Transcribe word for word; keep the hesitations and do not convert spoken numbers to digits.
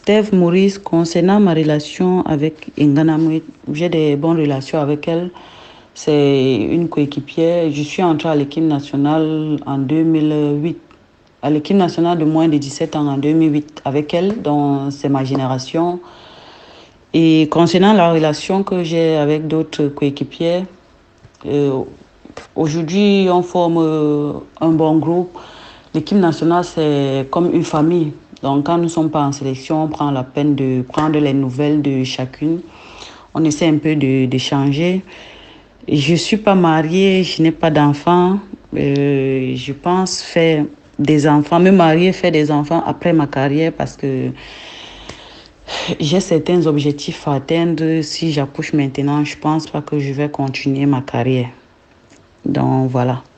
Steph Maurice, concernant ma relation avec Ngana Mouet, j'ai des bonnes relations avec elle. C'est une coéquipière. Je suis entrée à l'équipe nationale en deux mille huit, à l'équipe nationale de moins de dix-sept ans en deux mille huit avec elle, donc c'est ma génération. Et concernant la relation que j'ai avec d'autres coéquipiers, euh, aujourd'hui on forme euh, un bon groupe. L'équipe nationale, c'est comme une famille. Donc, quand nous ne sommes pas en sélection, on prend la peine de prendre les nouvelles de chacune. On essaie un peu de, de changer. Je ne suis pas mariée, je n'ai pas d'enfants. Euh, je pense faire des enfants, me marier, faire des enfants après ma carrière parce que j'ai certains objectifs à atteindre. Si j'accouche maintenant, je ne pense pas que je vais continuer ma carrière. Donc, voilà.